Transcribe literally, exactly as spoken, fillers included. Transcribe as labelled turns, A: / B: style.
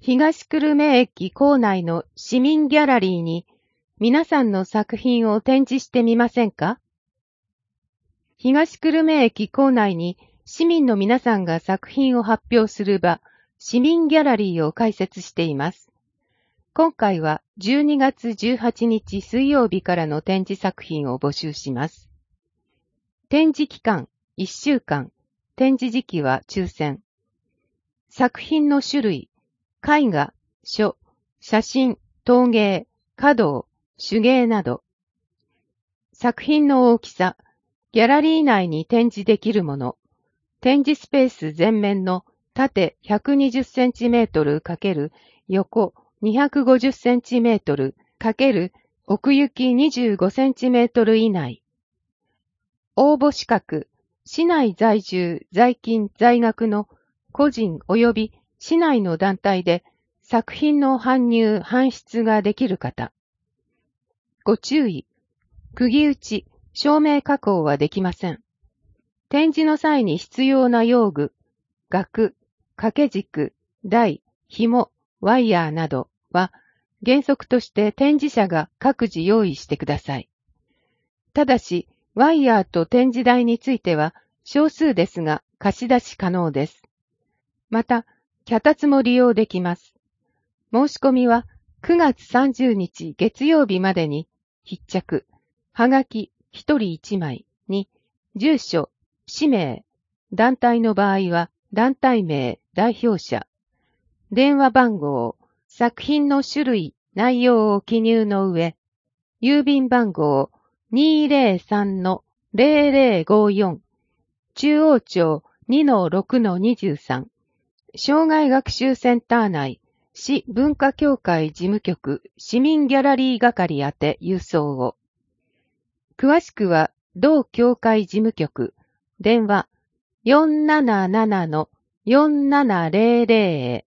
A: 東久留米駅構内の市民ギャラリーに皆さんの作品を展示してみませんか？東久留米駅構内に市民の皆さんが作品を発表する場、市民ギャラリーを開設しています。今回はじゅうにがつじゅうはちにち水曜日からの展示作品を募集します。展示期間いっしゅうかん、展示時期は抽選。作品の種類、絵画、書、写真、陶芸、華道、手芸など。作品の大きさ、ギャラリー内に展示できるもの。展示スペース全面の縦ひゃくにじゅっセンチメートル×横にひゃくごじゅっセンチメートル×奥行きにじゅうごセンチメートル以内。応募資格、市内在住、在勤、在学の個人及び市内の団体で作品の搬入・搬出ができる方。ご注意、釘打ち、照明加工はできません。展示の際に必要な用具、額、掛け軸、台、紐、ワイヤーなどは原則として展示者が各自用意してください。ただし、ワイヤーと展示台については少数ですが貸し出し可能です。また、脚立も利用できます。申し込みはくがつさんじゅうにち月曜日までに必着、はがきひとりいちまいに住所、氏名、団体の場合は団体名、代表者、電話番号、作品の種類、内容を記入の上、郵便番号 にーぜろさんのぜろぜろごよん、中央町 にのろくのにじゅうさん、障害学習センター内、市文化協会事務局市民ギャラリー係宛て郵送を。詳しくは、同協会事務局、電話 よんなななのよんななぜろぜろ へ。